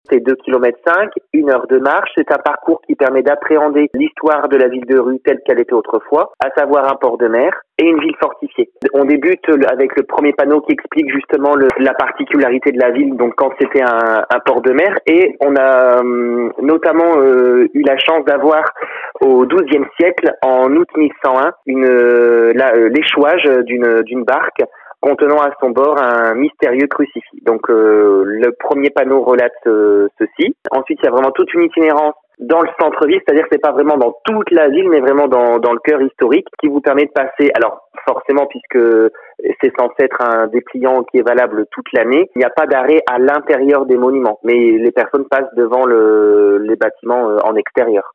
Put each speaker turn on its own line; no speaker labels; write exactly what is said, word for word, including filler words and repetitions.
C'est deux kilomètres cinq, une heure de marche. C'est un parcours qui permet d'appréhender l'histoire de la ville de Rue telle qu'elle était autrefois, à savoir un port de mer et une ville fortifiée. On débute avec le premier panneau qui explique justement le, la particularité de la ville, donc quand c'était un, un port de mer, et on a euh, notamment euh, eu la chance d'avoir au douzième siècle, en août mille cent un, une, euh, la, euh, l'échouage d'une, d'une barque contenant à son bord un mystérieux crucifix. Donc euh, le premier panneau relate euh, ceci. Ensuite, il y a vraiment toute une itinérance dans le centre-ville, c'est-à-dire que c'est pas vraiment dans toute la ville, mais vraiment dans, dans le cœur historique, qui vous permet de passer, alors forcément puisque c'est censé être un dépliant qui est valable toute l'année, il n'y a pas d'arrêt à l'intérieur des monuments, mais les personnes passent devant le, les bâtiments en extérieur.